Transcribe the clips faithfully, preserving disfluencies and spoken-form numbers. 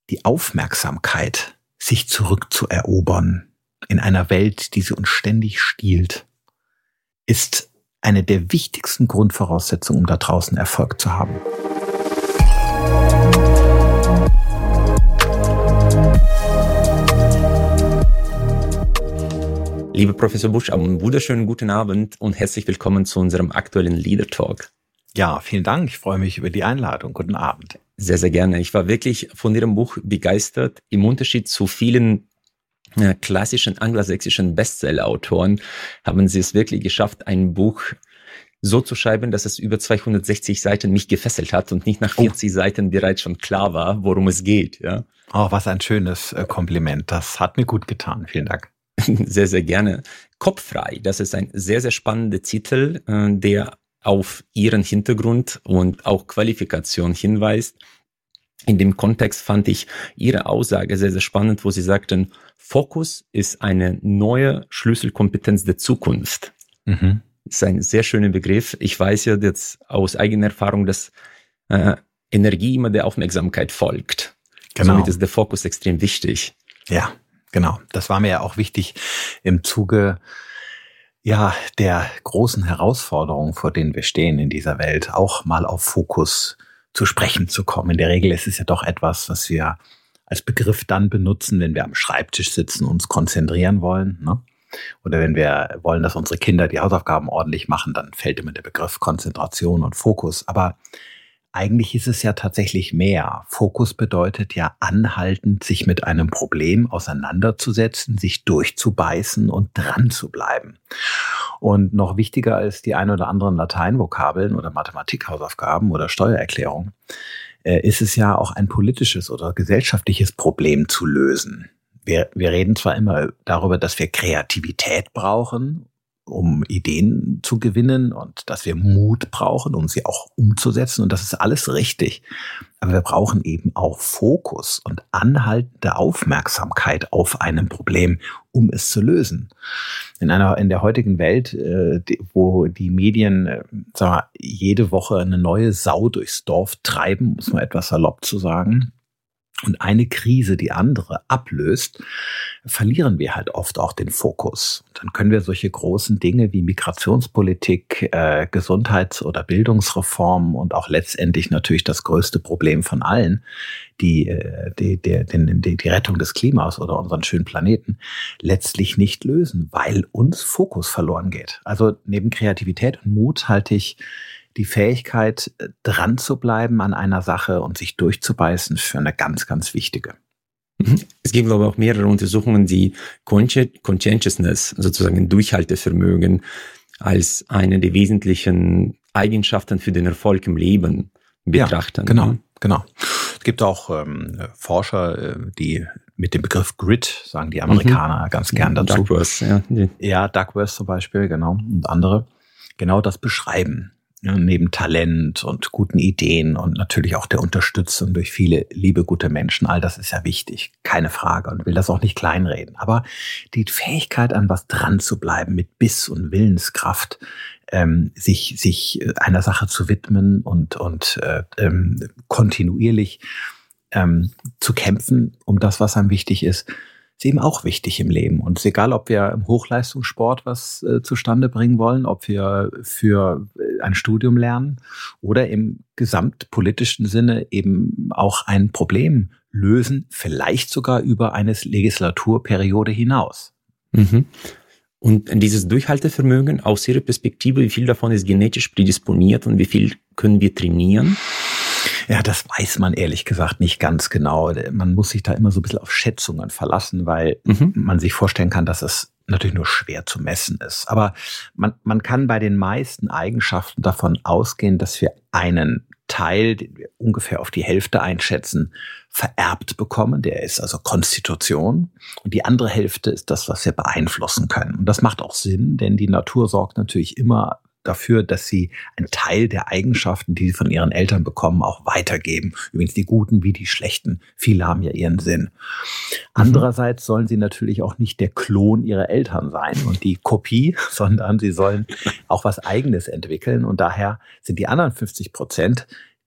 die Aufmerksamkeit sich zurückzuerobern in einer Welt, die sie uns ständig stiehlt, ist eine der wichtigsten Grundvoraussetzungen, um da draußen Erfolg zu haben. Lieber Professor Busch, einen wunderschönen guten Abend und herzlich willkommen zu unserem aktuellen Leader Talk. Ja, vielen Dank. Ich freue mich über die Einladung. Guten Abend. Sehr, sehr gerne. Ich war wirklich von Ihrem Buch begeistert. Im Unterschied zu vielen äh, klassischen angelsächsischen Bestseller-Autoren haben Sie es wirklich geschafft, ein Buch so zu schreiben, dass es über zweihundertsechzig Seiten mich gefesselt hat und nicht nach vierzig oh. Seiten bereits schon klar war, worum es geht. Ja. Oh, was ein schönes äh, Kompliment. Das hat mir gut getan. Vielen Dank. Sehr, sehr gerne. Kopffrei, das ist ein sehr, sehr spannender Titel, äh, der auf Ihren Hintergrund und auch Qualifikation hinweist. In dem Kontext fand ich Ihre Aussage sehr, sehr spannend, wo Sie sagten, Fokus ist eine neue Schlüsselkompetenz der Zukunft. Mhm. Das ist ein sehr schöner Begriff. Ich weiß ja jetzt aus eigener Erfahrung, dass äh, Energie immer der Aufmerksamkeit folgt. Genau. Somit ist der Fokus extrem wichtig. Ja, genau. Das war mir ja auch wichtig im Zuge ja, der großen Herausforderungen, vor denen wir stehen in dieser Welt, auch mal auf Fokus zu sprechen zu kommen. In der Regel ist es ja doch etwas, was wir als Begriff dann benutzen, wenn wir am Schreibtisch sitzen und uns konzentrieren wollen, ne? Oder wenn wir wollen, dass unsere Kinder die Hausaufgaben ordentlich machen, dann fällt immer der Begriff Konzentration und Fokus. Aber eigentlich ist es ja tatsächlich mehr. Fokus bedeutet ja anhaltend, sich mit einem Problem auseinanderzusetzen, sich durchzubeißen und dran zu bleiben. Und noch wichtiger als die ein oder anderen Lateinvokabeln oder Mathematikhausaufgaben oder Steuererklärung, äh, ist es ja auch ein politisches oder gesellschaftliches Problem zu lösen. Wir, wir reden zwar immer darüber, dass wir Kreativität brauchen, um Ideen zu gewinnen und dass wir Mut brauchen, um sie auch umzusetzen. Und das ist alles richtig. Aber wir brauchen eben auch Fokus und anhaltende Aufmerksamkeit auf einem Problem, um es zu lösen. In einer, in der heutigen Welt, äh, die, wo die Medien, äh, sagen wir, jede Woche eine neue Sau durchs Dorf treiben, muss man etwas salopp zu sagen, und eine Krise die andere ablöst, verlieren wir halt oft auch den Fokus. Dann können wir solche großen Dinge wie Migrationspolitik, äh, Gesundheits- oder Bildungsreform und auch letztendlich natürlich das größte Problem von allen, die, äh, die, die, die, die Rettung des Klimas oder unseren schönen Planeten, letztlich nicht lösen, weil uns Fokus verloren geht. Also neben Kreativität und Mut halte ich die Fähigkeit, dran zu bleiben an einer Sache und sich durchzubeißen, für eine ganz, ganz wichtige. Es gibt, glaube ich, auch mehrere Untersuchungen, die Conscientiousness, sozusagen Durchhaltevermögen, als eine der wesentlichen Eigenschaften für den Erfolg im Leben betrachten. Ja, genau, genau. Es gibt auch ähm, Forscher, die mit dem Begriff Grit, sagen die Amerikaner mhm. ganz gern dazu. Duckworth, ja. Ja, Duckworth zum Beispiel, genau, und andere, genau das beschreiben. Ja, neben Talent und guten Ideen und natürlich auch der Unterstützung durch viele liebe, gute Menschen. All das ist ja wichtig, keine Frage, und will das auch nicht kleinreden. Aber die Fähigkeit, an was dran zu bleiben, mit Biss und Willenskraft, ähm, sich sich einer Sache zu widmen und und äh, ähm, kontinuierlich ähm, zu kämpfen um das, was einem wichtig ist, ist eben auch wichtig im Leben. Und es ist egal, ob wir im Hochleistungssport was äh, zustande bringen wollen, ob wir für äh, ein Studium lernen oder im gesamtpolitischen Sinne eben auch ein Problem lösen, vielleicht sogar über eine Legislaturperiode hinaus. Mhm. Und dieses Durchhaltevermögen aus Ihrer Perspektive, wie viel davon ist genetisch prädisponiert und wie viel können wir trainieren? Ja, das weiß man ehrlich gesagt nicht ganz genau. Man muss sich da immer so ein bisschen auf Schätzungen verlassen, weil mhm. man sich vorstellen kann, dass es natürlich nur schwer zu messen ist. Aber man, man kann bei den meisten Eigenschaften davon ausgehen, dass wir einen Teil, den wir ungefähr auf die Hälfte einschätzen, vererbt bekommen. Der ist also Konstitution. Und die andere Hälfte ist das, was wir beeinflussen können. Und das macht auch Sinn, denn die Natur sorgt natürlich immer dafür, dass sie einen Teil der Eigenschaften, die sie von ihren Eltern bekommen, auch weitergeben. Übrigens die guten wie die schlechten. Viele haben ja ihren Sinn. Andererseits sollen sie natürlich auch nicht der Klon ihrer Eltern sein und die Kopie, sondern sie sollen auch was Eigenes entwickeln. Und daher sind die anderen fünfzig Prozent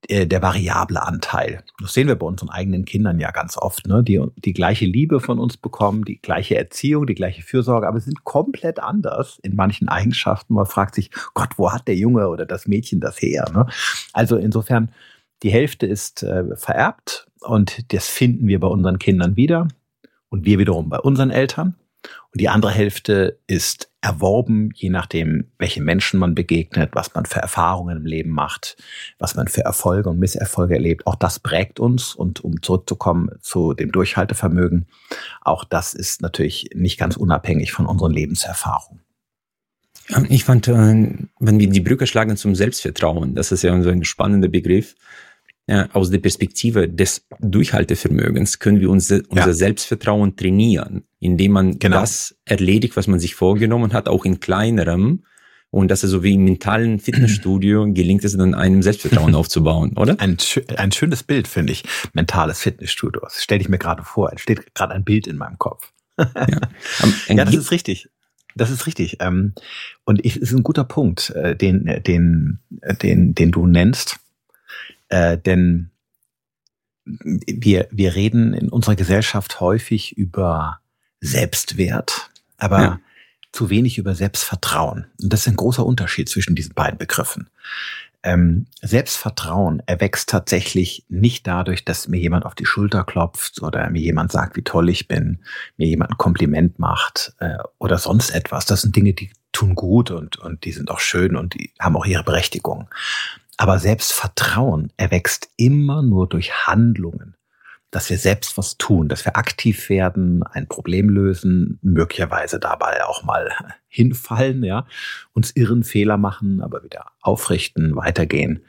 der variable Anteil. Das sehen wir bei unseren eigenen Kindern ja ganz oft, ne? Die die gleiche Liebe von uns bekommen, die gleiche Erziehung, die gleiche Fürsorge, aber sind komplett anders in manchen Eigenschaften. Man fragt sich, Gott, wo hat der Junge oder das Mädchen das her? Ne? Also insofern, die Hälfte ist äh, vererbt und das finden wir bei unseren Kindern wieder und wir wiederum bei unseren Eltern. Und die andere Hälfte ist erworben, je nachdem, welche Menschen man begegnet, was man für Erfahrungen im Leben macht, was man für Erfolge und Misserfolge erlebt. Auch das prägt uns. Und um zurückzukommen zu dem Durchhaltevermögen, auch das ist natürlich nicht ganz unabhängig von unseren Lebenserfahrungen. Ich fand, wenn wir die Brücke schlagen zum Selbstvertrauen, das ist ja so ein spannender Begriff. Aus der Perspektive des Durchhaltevermögens können wir unser, unser ja. Selbstvertrauen trainieren, indem man genau. das erledigt, was man sich vorgenommen hat, auch in kleinerem. Und das ist so wie im mentalen Fitnessstudio, gelingt es dann, einem Selbstvertrauen aufzubauen, oder? Ein, ein schönes Bild, finde ich, mentales Fitnessstudio. Das stelle ich mir gerade vor. Es steht gerade ein Bild in meinem Kopf. Ja, ja, das ist richtig. Das ist richtig. Und es ist ein guter Punkt, den, den, den, den du nennst. Äh, denn wir, wir reden in unserer Gesellschaft häufig über Selbstwert, aber ja. zu wenig über Selbstvertrauen. Und das ist ein großer Unterschied zwischen diesen beiden Begriffen. Ähm, Selbstvertrauen erwächst tatsächlich nicht dadurch, dass mir jemand auf die Schulter klopft oder mir jemand sagt, wie toll ich bin, mir jemand ein Kompliment macht äh, oder sonst etwas. Das sind Dinge, die tun gut und, und die sind auch schön und die haben auch ihre Berechtigung. Aber Selbstvertrauen erwächst immer nur durch Handlungen, dass wir selbst was tun, dass wir aktiv werden, ein Problem lösen, möglicherweise dabei auch mal hinfallen, ja, uns irren, Fehler machen, aber wieder aufrichten, weitergehen.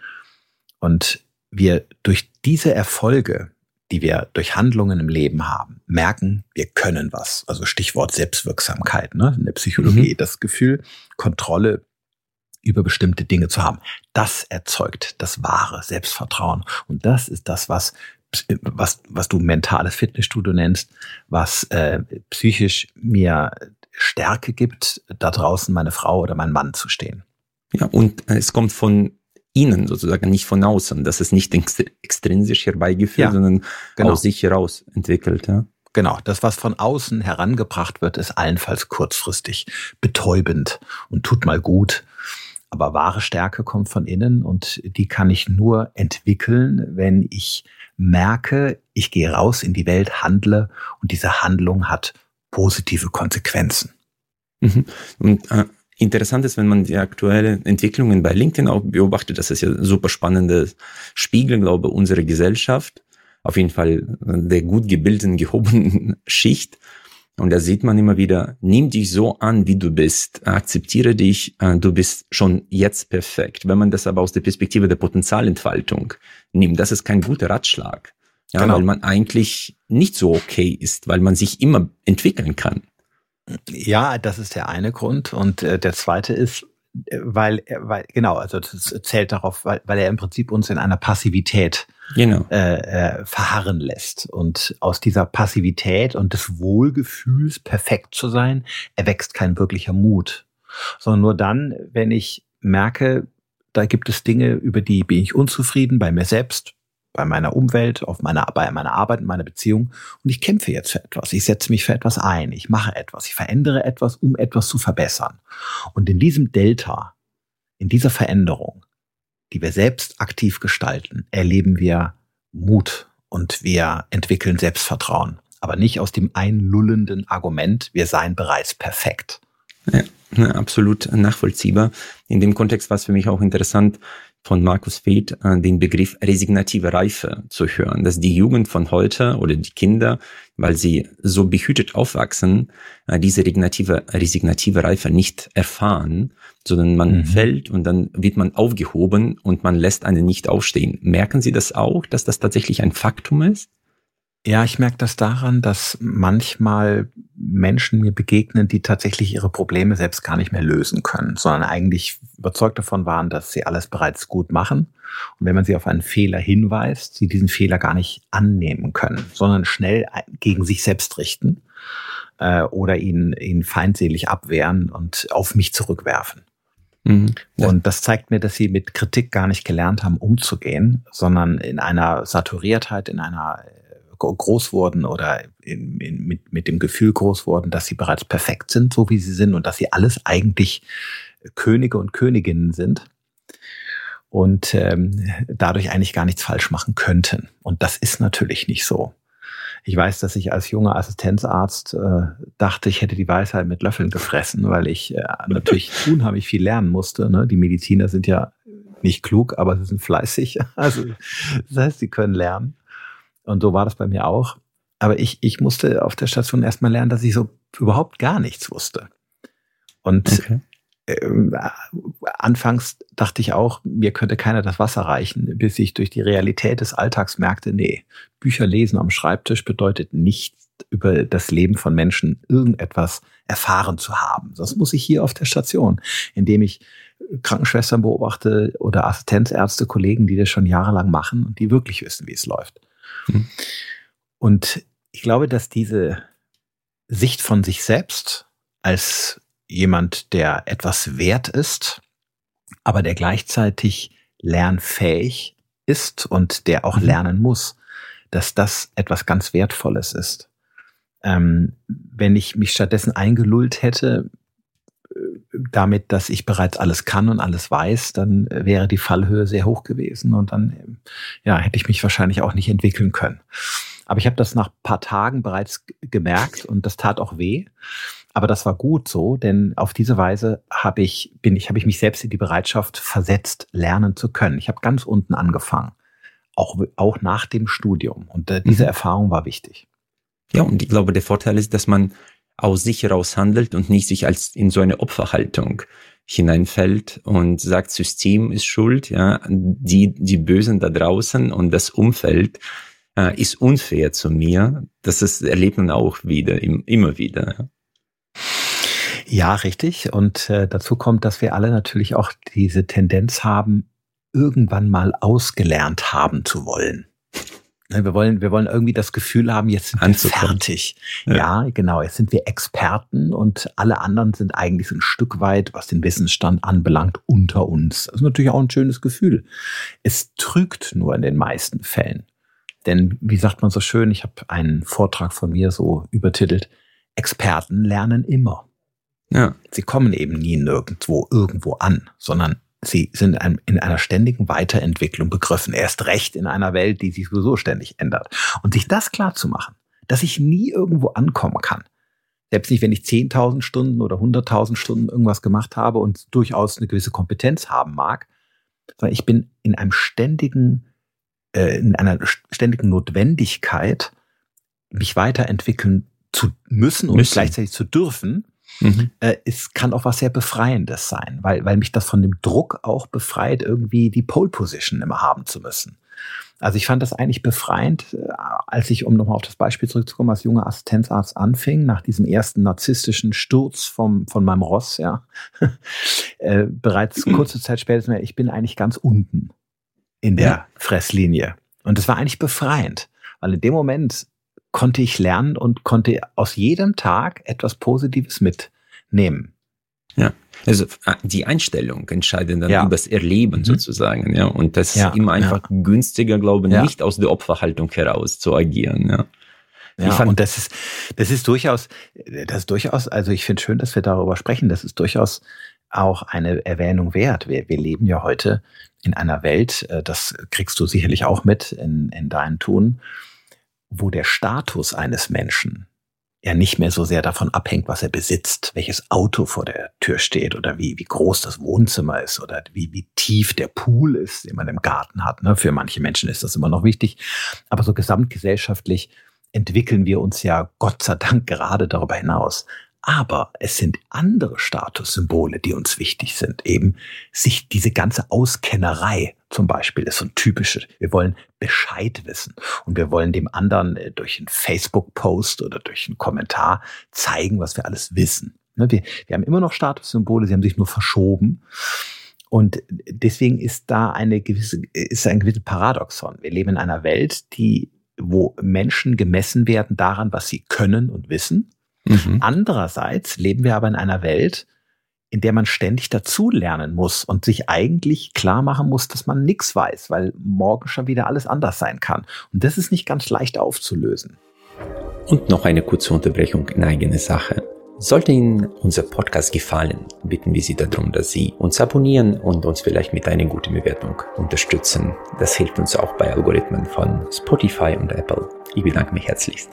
Und wir durch diese Erfolge, die wir durch Handlungen im Leben haben, merken, wir können was. Also Stichwort Selbstwirksamkeit, ne, in der Psychologie, mhm. das Gefühl, Kontrolle über bestimmte Dinge zu haben. Das erzeugt das wahre Selbstvertrauen. Und das ist das, was was was du mentales Fitnessstudio nennst, was äh, psychisch mir Stärke gibt, da draußen meine Frau oder mein Mann zu stehen. Ja, und es kommt von innen sozusagen, nicht von außen. Das ist nicht extrinsisch herbeigeführt, ja, sondern genau. aus sich heraus entwickelt. Ja. Genau, das, was von außen herangebracht wird, ist allenfalls kurzfristig betäubend und tut mal gut. Aber wahre Stärke kommt von innen und die kann ich nur entwickeln, wenn ich merke, ich gehe raus in die Welt, handle und diese Handlung hat positive Konsequenzen. Mhm. Und äh, interessant ist, wenn man die aktuellen Entwicklungen bei LinkedIn auch beobachtet, das ist ja ein super spannendes Spiegel, glaube ich, unserer Gesellschaft, auf jeden Fall der gut gebildeten, gehobenen Schicht. Und da sieht man immer wieder, nimm dich so an, wie du bist, akzeptiere dich, du bist schon jetzt perfekt. Wenn man das aber aus der Perspektive der Potenzialentfaltung nimmt, das ist kein guter Ratschlag, ja, genau. weil man eigentlich nicht so okay ist, weil man sich immer entwickeln kann. Ja, das ist der eine Grund. Und äh, der zweite ist, weil, weil genau, also das zählt darauf, weil, weil er im Prinzip uns in einer Passivität genau. äh, äh, verharren lässt. Und aus dieser Passivität und des Wohlgefühls, perfekt zu sein, erwächst kein wirklicher Mut. Sondern nur dann, wenn ich merke, da gibt es Dinge, über die bin ich unzufrieden, bei mir selbst, bei meiner Umwelt, auf meiner, bei meiner Arbeit, in meiner Beziehung. Und ich kämpfe jetzt für etwas. Ich setze mich für etwas ein. Ich mache etwas. Ich verändere etwas, um etwas zu verbessern. Und in diesem Delta, in dieser Veränderung, die wir selbst aktiv gestalten, erleben wir Mut und wir entwickeln Selbstvertrauen. Aber nicht aus dem einlullenden Argument, wir seien bereits perfekt. Ja, absolut nachvollziehbar. In dem Kontext war es für mich auch interessant, von Markus Feth äh, den Begriff resignative Reife zu hören, dass die Jugend von heute oder die Kinder, weil sie so behütet aufwachsen, äh, diese resignative, resignative Reife nicht erfahren, sondern man mhm. fällt und dann wird man aufgehoben und man lässt einen nicht aufstehen. Merken Sie das auch, dass das tatsächlich ein Faktum ist? Ja, ich merke das daran, dass manchmal Menschen mir begegnen, die tatsächlich ihre Probleme selbst gar nicht mehr lösen können, sondern eigentlich überzeugt davon waren, dass sie alles bereits gut machen. Und wenn man sie auf einen Fehler hinweist, sie diesen Fehler gar nicht annehmen können, sondern schnell gegen sich selbst richten äh, oder ihn, ihn feindselig abwehren und auf mich zurückwerfen. Mhm. Ja. Und das zeigt mir, dass sie mit Kritik gar nicht gelernt haben, umzugehen, sondern in einer Saturiertheit, in einer groß wurden oder in, in, mit, mit dem Gefühl groß wurden, dass sie bereits perfekt sind, so wie sie sind und dass sie alles eigentlich Könige und Königinnen sind und ähm, dadurch eigentlich gar nichts falsch machen könnten. Und das ist natürlich nicht so. Ich weiß, dass ich als junger Assistenzarzt äh, dachte, ich hätte die Weisheit mit Löffeln gefressen, weil ich äh, natürlich unheimlich viel lernen musste. Ne? Die Mediziner sind ja nicht klug, aber sie sind fleißig. Also das heißt, sie können lernen. Und so war das bei mir auch. Aber ich, ich musste auf der Station erstmal lernen, dass ich so überhaupt gar nichts wusste. Und okay. äh, anfangs dachte ich auch, mir könnte keiner das Wasser reichen, bis ich durch die Realität des Alltags merkte, nee, Bücher lesen am Schreibtisch bedeutet nicht, über das Leben von Menschen irgendetwas erfahren zu haben. Das muss ich hier auf der Station, indem ich Krankenschwestern beobachte oder Assistenzärzte, Kollegen, die das schon jahrelang machen und die wirklich wissen, wie es läuft. Und ich glaube, dass diese Sicht von sich selbst als jemand, der etwas wert ist, aber der gleichzeitig lernfähig ist und der auch lernen muss, dass das etwas ganz Wertvolles ist. Ähm, wenn ich mich stattdessen eingelullt hätte, damit, dass ich bereits alles kann und alles weiß, dann wäre die Fallhöhe sehr hoch gewesen und dann ja, hätte ich mich wahrscheinlich auch nicht entwickeln können. Aber ich habe das nach ein paar Tagen bereits gemerkt und das tat auch weh. Aber das war gut so, denn auf diese Weise habe ich, bin ich, habe ich mich selbst in die Bereitschaft versetzt, lernen zu können. Ich habe ganz unten angefangen, auch, auch nach dem Studium. Und äh, diese mhm. Erfahrung war wichtig. Ja, und ich glaube, der Vorteil ist, dass man aus sich heraus handelt und nicht sich als in so eine Opferhaltung hineinfällt und sagt, System ist schuld, ja, die, die Bösen da draußen und das Umfeld äh, ist unfair zu mir. Das ist, erlebt man auch wieder, im, immer wieder. Ja. Ja, richtig. Und äh, dazu kommt, dass wir alle natürlich auch diese Tendenz haben, irgendwann mal ausgelernt haben zu wollen. Wir wollen, wir wollen irgendwie das Gefühl haben, jetzt sind wir fertig. Ja. ja, genau. Jetzt sind wir Experten und alle anderen sind eigentlich so ein Stück weit, was den Wissensstand anbelangt, unter uns. Das ist natürlich auch ein schönes Gefühl. Es trügt nur in den meisten Fällen. Denn, wie sagt man so schön, ich habe einen Vortrag von mir so übertitelt, Experten lernen immer. Ja. Sie kommen eben nie nirgendwo irgendwo an, sondern sie sind in einer ständigen Weiterentwicklung begriffen. Erst recht in einer Welt, die sich sowieso ständig ändert. Und sich das klar zu machen, dass ich nie irgendwo ankommen kann. Selbst nicht, wenn ich zehntausend Stunden oder hunderttausend Stunden irgendwas gemacht habe und durchaus eine gewisse Kompetenz haben mag, sondern ich bin in einem ständigen, äh, in einer ständigen Notwendigkeit, mich weiterentwickeln zu müssen und müssen. gleichzeitig zu dürfen. Mhm. Äh, es kann auch was sehr Befreiendes sein, weil, weil mich das von dem Druck auch befreit, irgendwie die Pole Position immer haben zu müssen. Also ich fand das eigentlich befreiend, als ich, um nochmal auf das Beispiel zurückzukommen, als junger Assistenzarzt anfing, nach diesem ersten narzisstischen Sturz vom, von meinem Ross, ja, äh, bereits kurze Zeit später, ich bin eigentlich ganz unten in der ja. Fresslinie. Und das war eigentlich befreiend, weil in dem Moment konnte ich lernen und konnte aus jedem Tag etwas Positives mitnehmen. Ja, also die Einstellung entscheidet dann ja. über das Erleben mhm. sozusagen, ja. Und das ja. ist immer einfach ja. günstiger, glaube ich, ja. nicht aus der Opferhaltung heraus zu agieren, ja. Ja, fand, und das ist, das ist durchaus, das ist durchaus, also ich finde schön, dass wir darüber sprechen. Das ist durchaus auch eine Erwähnung wert. Wir, wir leben ja heute in einer Welt, das kriegst du sicherlich auch mit in, in deinem Tun, wo der Status eines Menschen ja nicht mehr so sehr davon abhängt, was er besitzt, welches Auto vor der Tür steht oder wie, wie groß das Wohnzimmer ist oder wie, wie tief der Pool ist, den man im Garten hat. Ne? Für manche Menschen ist das immer noch wichtig. Aber so gesamtgesellschaftlich entwickeln wir uns ja Gott sei Dank gerade darüber hinaus. Aber es sind andere Statussymbole, die uns wichtig sind. Eben sich diese ganze Auskennerei zum Beispiel ist so ein typisches. Wir wollen Bescheid wissen und wir wollen dem anderen durch einen Facebook-Post oder durch einen Kommentar zeigen, was wir alles wissen. Wir, wir haben immer noch Statussymbole, sie haben sich nur verschoben. Und deswegen ist da eine gewisse, ist ein gewisses Paradoxon. Wir leben in einer Welt, die, wo Menschen gemessen werden daran, was sie können und wissen. Mhm. Andererseits leben wir aber in einer Welt, in der man ständig dazulernen muss und sich eigentlich klar machen muss, dass man nichts weiß, weil morgen schon wieder alles anders sein kann. Und das ist nicht ganz leicht aufzulösen. Und noch eine kurze Unterbrechung in eigene Sache. Sollte Ihnen unser Podcast gefallen, bitten wir Sie darum, dass Sie uns abonnieren und uns vielleicht mit einer guten Bewertung unterstützen. Das hilft uns auch bei Algorithmen von Spotify und Apple. Ich bedanke mich herzlichst.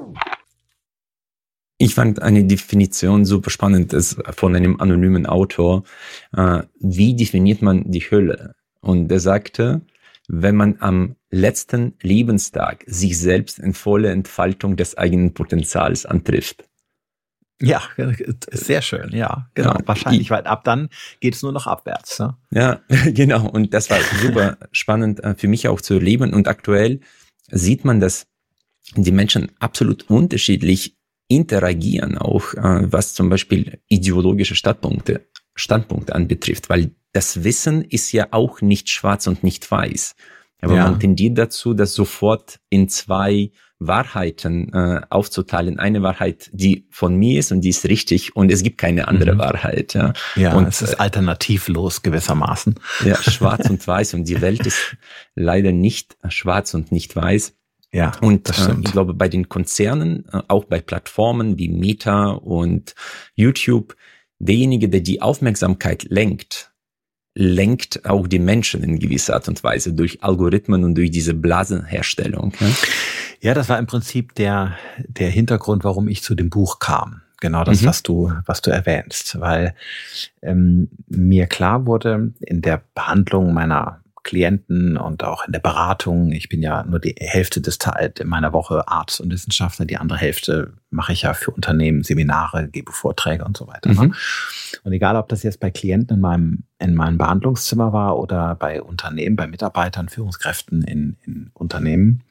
Ich fand eine Definition super spannend, das von einem anonymen Autor. Äh, wie definiert man die Hölle? Und er sagte, wenn man am letzten Lebenstag sich selbst in voller Entfaltung des eigenen Potenzials antrifft. Ja, sehr schön, ja, genau. Ja, wahrscheinlich, ich, weil ab dann geht es nur noch abwärts. Ne? Ja, genau. Und das war super spannend für mich auch zu erleben. Und aktuell sieht man, dass die Menschen absolut unterschiedlich interagieren, auch äh, was zum Beispiel ideologische Standpunkte, Standpunkte anbetrifft, weil das Wissen ist ja auch nicht schwarz und nicht weiß. Aber ja. man tendiert dazu, das sofort in zwei Wahrheiten äh, aufzuteilen. Eine Wahrheit, die von mir ist und die ist richtig und es gibt keine andere mhm. Wahrheit. Ja, ja und, es ist alternativlos gewissermaßen. Ja, schwarz und weiß und die Welt ist leider nicht schwarz und nicht weiß. Ja, und das stimmt. Äh, ich glaube, bei den Konzernen, äh, auch bei Plattformen wie Meta und YouTube, derjenige, der die Aufmerksamkeit lenkt, lenkt auch die Menschen in gewisser Art und Weise durch Algorithmen und durch diese Blasenherstellung. Ja, ja das war im Prinzip der, der Hintergrund, warum ich zu dem Buch kam. Genau das, mhm. was du, was du erwähnst, weil ähm, mir klar wurde in der Behandlung meiner Klienten und auch in der Beratung. Ich bin ja nur die Hälfte des Teils in meiner Woche Arzt und Wissenschaftler. Die andere Hälfte mache ich ja für Unternehmen Seminare, gebe Vorträge und so weiter. Mhm. Und egal, ob das jetzt bei Klienten in meinem, in meinem Behandlungszimmer war oder bei Unternehmen, bei Mitarbeitern, Führungskräften in, in Unternehmen,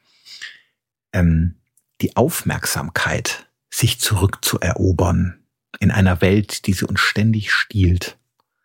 ähm, die Aufmerksamkeit, sich zurückzuerobern in einer Welt, die sie uns ständig stiehlt,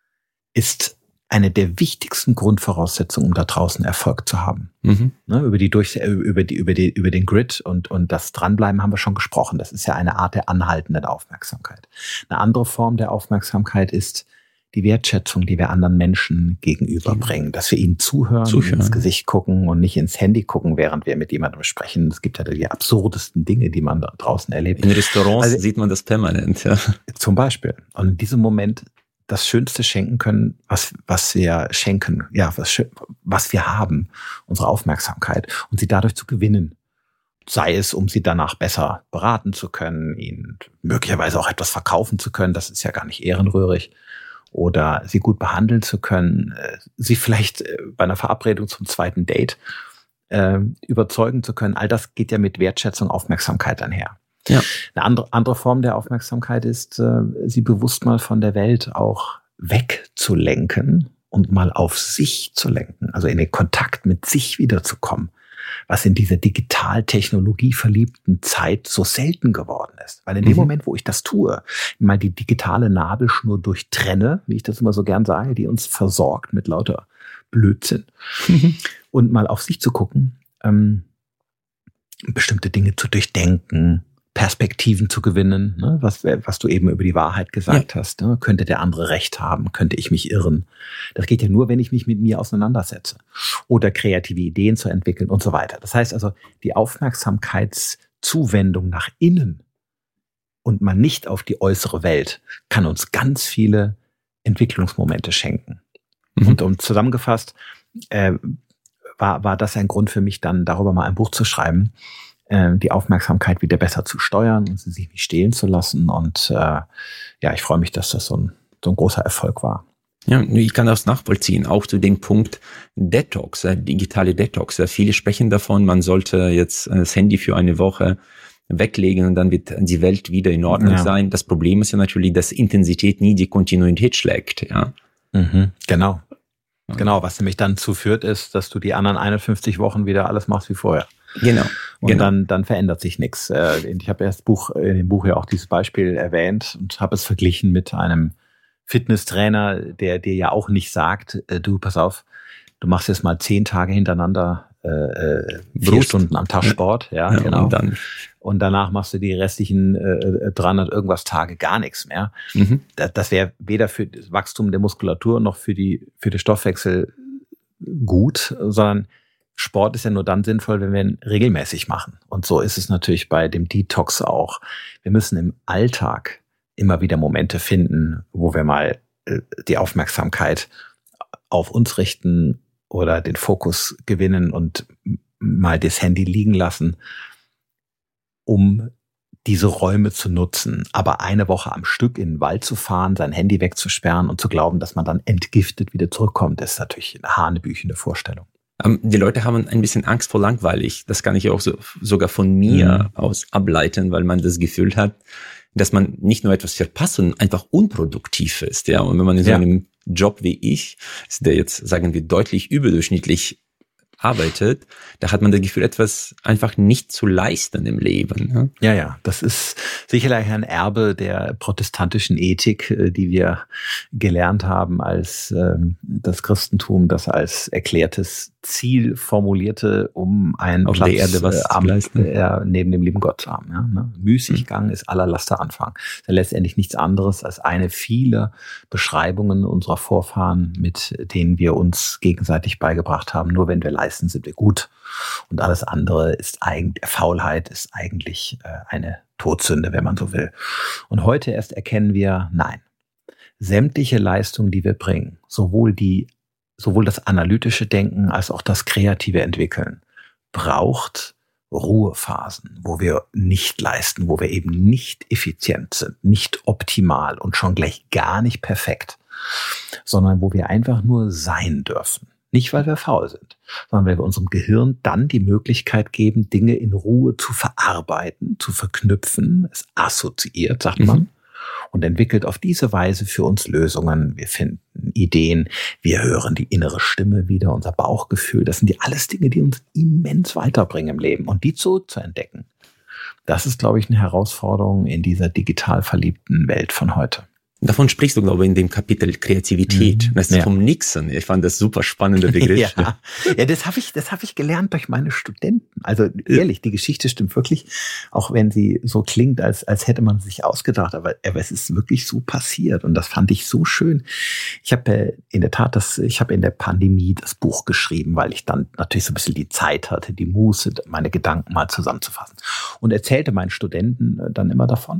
ist eine der wichtigsten Grundvoraussetzungen, um da draußen Erfolg zu haben. Mhm. Ne, über die durch über die über die über den Grid und und das Dranbleiben haben wir schon gesprochen. Das ist ja eine Art der anhaltenden Aufmerksamkeit. Eine andere Form der Aufmerksamkeit ist die Wertschätzung, die wir anderen Menschen gegenüberbringen, dass wir ihnen zuhören, zuhören, ins Gesicht gucken und nicht ins Handy gucken, während wir mit jemandem sprechen. Es gibt ja die absurdesten Dinge, die man da draußen erlebt. In Restaurants also, sieht man das permanent. Ja. Zum Beispiel. Und in diesem Moment das Schönste schenken können, was, was wir schenken, ja, was, was wir haben, unsere Aufmerksamkeit und sie dadurch zu gewinnen. Sei es, um sie danach besser beraten zu können, ihnen möglicherweise auch etwas verkaufen zu können, das ist ja gar nicht ehrenrührig, oder sie gut behandeln zu können, sie vielleicht bei einer Verabredung zum zweiten Date äh, überzeugen zu können. All das geht ja mit Wertschätzung, Aufmerksamkeit einher. Ja. Eine andere, andere Form der Aufmerksamkeit ist, äh, sie bewusst mal von der Welt auch wegzulenken und mal auf sich zu lenken, also in den Kontakt mit sich wiederzukommen, was in dieser digital-Technologie verliebten Zeit so selten geworden ist. Weil in dem mhm. Moment, wo ich das tue, mal die digitale Nabelschnur durchtrenne, wie ich das immer so gern sage, die uns versorgt mit lauter Blödsinn, mhm. und mal auf sich zu gucken, ähm, bestimmte Dinge zu durchdenken, Perspektiven zu gewinnen, ne? was, was du eben über die Wahrheit gesagt ja. hast. Ne? Könnte der andere recht haben? Könnte ich mich irren? Das geht ja nur, wenn ich mich mit mir auseinandersetze. Oder kreative Ideen zu entwickeln und so weiter. Das heißt also, die Aufmerksamkeitszuwendung nach innen und mal nicht auf die äußere Welt kann uns ganz viele Entwicklungsmomente schenken. Mhm. Und um zusammengefasst, äh, war, war das ein Grund für mich dann, darüber mal ein Buch zu schreiben, die Aufmerksamkeit wieder besser zu steuern und sie sich nicht stehlen zu lassen. Und äh, ja, ich freue mich, dass das so ein, so ein großer Erfolg war. Ja, ich kann das nachvollziehen, auch zu dem Punkt Detox, äh, digitale Detox. Äh, viele sprechen davon, man sollte jetzt das Handy für eine Woche weglegen und dann wird die Welt wieder in Ordnung ja. sein. Das Problem ist ja natürlich, dass Intensität nie die Kontinuität schlägt. Ja, mhm, genau. Ja. Genau, was nämlich dann zuführt ist, dass du die anderen einundfünfzig Wochen wieder alles machst wie vorher. Genau. Und genau. dann, dann verändert sich nichts. Ich habe erst Buch, in dem Buch ja auch dieses Beispiel erwähnt und habe es verglichen mit einem Fitnesstrainer, der dir ja auch nicht sagt, du, pass auf, du machst jetzt mal zehn Tage hintereinander äh, vier Stunden am Tag Sport, ja, ja genau. Und, dann. und danach machst du die restlichen äh, dreihundert irgendwas Tage gar nichts mehr. Mhm. Das, das wäre weder für das Wachstum der Muskulatur noch für die für den Stoffwechsel gut, sondern Sport ist ja nur dann sinnvoll, wenn wir ihn regelmäßig machen. Und so ist es natürlich bei dem Detox auch. Wir müssen im Alltag immer wieder Momente finden, wo wir mal äh, die Aufmerksamkeit auf uns richten oder den Fokus gewinnen und mal das Handy liegen lassen, um diese Räume zu nutzen. Aber eine Woche am Stück in den Wald zu fahren, sein Handy wegzusperren und zu glauben, dass man dann entgiftet wieder zurückkommt, ist natürlich eine hanebüchende Vorstellung. Die Leute haben ein bisschen Angst vor langweilig. Das kann ich auch so, sogar von mir mhm. aus ableiten, weil man das Gefühl hat, dass man nicht nur etwas verpasst, sondern einfach unproduktiv ist. Ja, und wenn man in so ja. einem Job wie ich, der jetzt, sagen wir, deutlich überdurchschnittlich arbeitet, da hat man das Gefühl, etwas einfach nicht zu leisten im Leben. Ja, ja, ja, das ist sicherlich ein Erbe der protestantischen Ethik, die wir gelernt haben als ähm, das Christentum, das als erklärtes Ziel formulierte, um einen auf Platz der Erde was äh, zu leisten. Äh, neben dem lieben Gott zu haben. Ja, ne? Müßiggang mhm. ist aller Laster Anfang. Das ist ja letztendlich nichts anderes als eine vieler Beschreibungen unserer Vorfahren, mit denen wir uns gegenseitig beigebracht haben. Nur wenn wir leisten, sind wir gut. Und alles andere ist eigentlich, Faulheit ist eigentlich äh, eine Todsünde, wenn man so will. Und heute erst erkennen wir, nein, sämtliche Leistungen, die wir bringen, sowohl die sowohl das analytische Denken als auch das kreative Entwickeln, braucht Ruhephasen, wo wir nicht leisten, wo wir eben nicht effizient sind, nicht optimal und schon gleich gar nicht perfekt, sondern wo wir einfach nur sein dürfen. Nicht, weil wir faul sind, sondern weil wir unserem Gehirn dann die Möglichkeit geben, Dinge in Ruhe zu verarbeiten, zu verknüpfen. Es assoziiert, sagt man. Mhm. Und entwickelt auf diese Weise für uns Lösungen. Wir finden Ideen, wir hören die innere Stimme wieder, unser Bauchgefühl. Das sind die alles Dinge, die uns immens weiterbringen im Leben. Und die zu, zu entdecken, das ist, glaube ich, eine Herausforderung in dieser digital verliebten Welt von heute. Davon sprichst du, glaube ich, in dem Kapitel Kreativität. Das ist ja. vom Nixon. Ich fand das super spannender Begriff. ja. ja, das habe ich, das habe ich gelernt durch meine Studenten. Also ehrlich, die Geschichte stimmt wirklich, auch wenn sie so klingt, als als hätte man sich ausgedacht. Aber, aber es ist wirklich so passiert und das fand ich so schön. Ich habe äh, in der Tat das, ich habe in der Pandemie das Buch geschrieben, weil ich dann natürlich so ein bisschen die Zeit hatte, die Muße, meine Gedanken mal zusammenzufassen und erzählte meinen Studenten dann immer davon.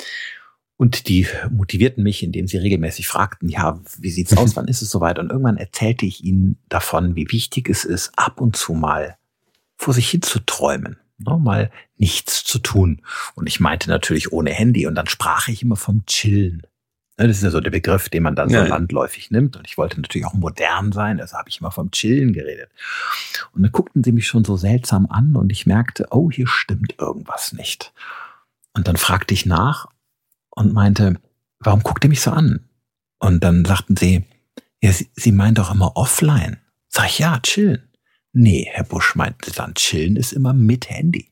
Und die motivierten mich, indem sie regelmäßig fragten, ja, wie sieht's aus, wann ist es soweit? Und irgendwann erzählte ich ihnen davon, wie wichtig es ist, ab und zu mal vor sich hin zu träumen, ne, mal nichts zu tun. Und ich meinte natürlich ohne Handy. Und dann sprach ich immer vom Chillen. Das ist ja so der Begriff, den man dann so ja, landläufig nimmt. Und ich wollte natürlich auch modern sein, also habe ich immer vom Chillen geredet. Und dann guckten sie mich schon so seltsam an und ich merkte, oh, hier stimmt irgendwas nicht. Und dann fragte ich nach und meinte, warum guckt ihr mich so an? Und dann sagten sie, ja, sie, sie meinen doch immer offline. Sag ich, ja, chillen. Nee, Herr Busch meinte dann, chillen ist immer mit Handy.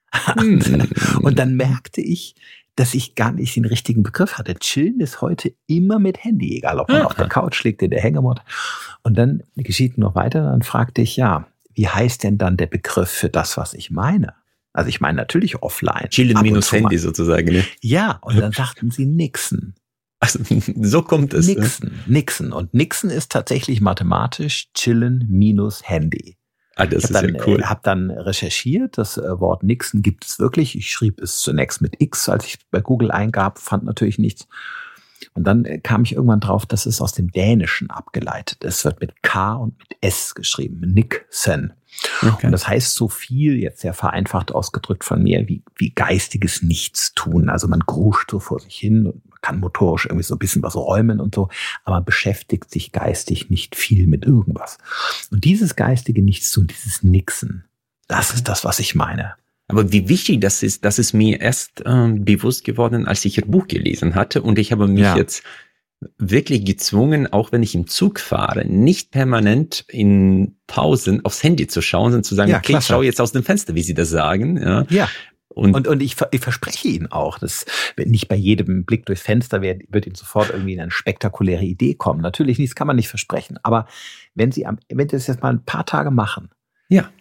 Und dann merkte ich, dass ich gar nicht den richtigen Begriff hatte. Chillen ist heute immer mit Handy, egal ob man auf der Couch liegt, in der Hängematte. Und dann geschieht noch weiter, dann fragte ich, ja, wie heißt denn dann der Begriff für das, was ich meine? Also ich meine natürlich offline. Chillen minus Handy sozusagen. Ne? Ja, und dann sagten sie Nixon. Also, so kommt es. Nixon, ne? Nixon. Und Nixon ist tatsächlich mathematisch Chillen minus Handy. Ah, das ich ist dann, ja cool. Ich habe dann recherchiert, das Wort Nixon gibt es wirklich. Ich schrieb es zunächst mit X, als ich bei Google eingab, fand natürlich nichts. Und dann kam ich irgendwann drauf, dass es aus dem Dänischen abgeleitet ist. Es wird mit K und mit S geschrieben, Nixon. Okay. Und das heißt so viel, jetzt sehr vereinfacht ausgedrückt von mir, wie, wie geistiges Nichtstun. Also man gruscht so vor sich hin und man kann motorisch irgendwie so ein bisschen was räumen und so, aber man beschäftigt sich geistig nicht viel mit irgendwas. Und dieses geistige Nichtstun, dieses Nixen, das ist das, was ich meine. Aber wie wichtig das ist, das ist mir erst ähm, bewusst geworden, als ich Ihr Buch gelesen hatte. Und ich habe mich ja. jetzt wirklich gezwungen, auch wenn ich im Zug fahre, nicht permanent in Pausen aufs Handy zu schauen, sondern zu sagen, ja, okay, ich schaue jetzt aus dem Fenster, wie Sie das sagen. Ja. ja. Und, und, und ich, ich verspreche Ihnen auch, dass nicht bei jedem Blick durchs Fenster wird, wird Ihnen sofort irgendwie eine spektakuläre Idee kommen. Natürlich nicht, das kann man nicht versprechen. Aber wenn Sie, am, wenn Sie das jetzt mal ein paar Tage machen, ja.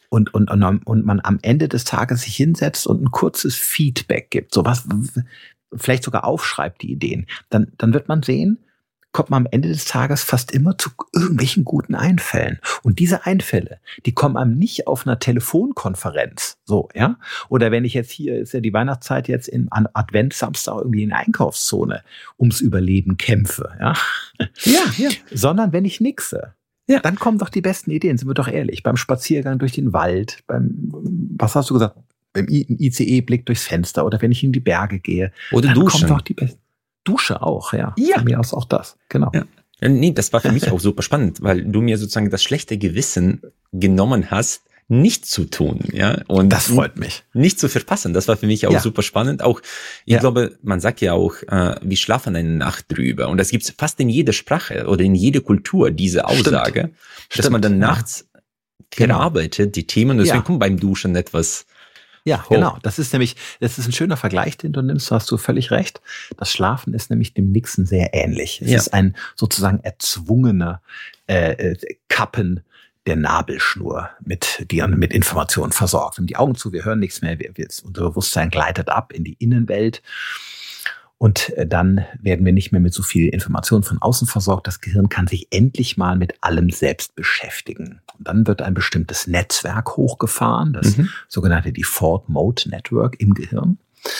und, und, und, und man am Ende des Tages sich hinsetzt und ein kurzes Feedback gibt, so was, vielleicht sogar aufschreibt die Ideen, dann, dann wird man sehen, kommt man am Ende des Tages fast immer zu irgendwelchen guten Einfällen. Und diese Einfälle, die kommen einem nicht auf einer Telefonkonferenz, so, ja. Oder wenn ich jetzt hier, ist ja die Weihnachtszeit jetzt im Adventssamstag irgendwie in der Einkaufszone ums Überleben kämpfe, ja. Ja, ja. Sondern wenn ich nixe. Ja. Dann kommen doch die besten Ideen, sind wir doch ehrlich. Beim Spaziergang durch den Wald, beim, was hast du gesagt, beim I C E-Blick durchs Fenster oder wenn ich in die Berge gehe. Oder dann duschen. Kommen doch die besten. Dusche auch, ja. Ja. Von mir aus auch das, genau. Ja. Nee, das war für mich auch super spannend, weil du mir sozusagen das schlechte Gewissen genommen hast, nicht zu tun, ja. Und das freut mich. Nicht zu verpassen. Das war für mich auch ja. super spannend. Auch, ich ja. glaube, man sagt ja auch, äh, wir schlafen eine Nacht drüber. Und das gibt's fast in jeder Sprache oder in jeder Kultur, diese Aussage, Stimmt. dass Stimmt. man dann nachts ja. verarbeitet, die Themen. Deswegen ja. kommt beim Duschen etwas. Ja, oh. genau. Das ist nämlich, das ist ein schöner Vergleich, den du nimmst, da hast du völlig recht. Das Schlafen ist nämlich dem Nixen sehr ähnlich. Es ja. ist ein sozusagen erzwungener äh, Kappen der Nabelschnur, mit die mit Informationen versorgt. Wir haben die Augen zu, wir hören nichts mehr, wir, wir, unser Bewusstsein gleitet ab in die Innenwelt. Und dann werden wir nicht mehr mit so viel Information von außen versorgt. Das Gehirn kann sich endlich mal mit allem selbst beschäftigen. Und dann wird ein bestimmtes Netzwerk hochgefahren, das mhm. sogenannte Default Mode Network im Gehirn.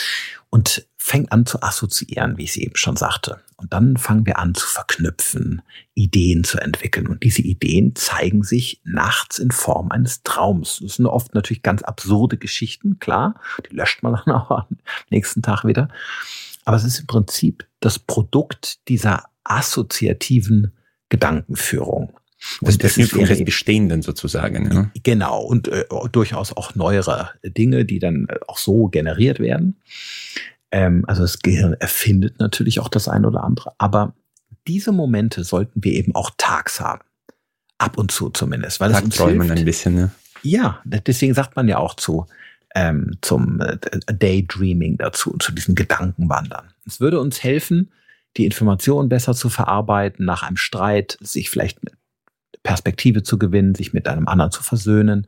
Und fängt an zu assoziieren, wie ich es eben schon sagte. Und dann fangen wir an zu verknüpfen, Ideen zu entwickeln. Und diese Ideen zeigen sich nachts in Form eines Traums. Das sind oft natürlich ganz absurde Geschichten, klar. Die löscht man dann auch am nächsten Tag wieder. Aber es ist im Prinzip das Produkt dieser assoziativen Gedankenführung. Das Verknüpfung des Bestehenden sozusagen. Ja. Genau, und äh, durchaus auch neuere Dinge, die dann auch so generiert werden. Ähm, also das Gehirn erfindet natürlich auch das eine oder andere. Aber diese Momente sollten wir eben auch tags haben. Ab und zu zumindest. Weil es uns hilft. Ein bisschen, ne? Ja, deswegen sagt man ja auch zu Ähm, zum äh, Daydreaming dazu, zu diesen Gedankenwandern. Es würde uns helfen, die Informationen besser zu verarbeiten, nach einem Streit sich vielleicht eine Perspektive zu gewinnen, sich mit einem anderen zu versöhnen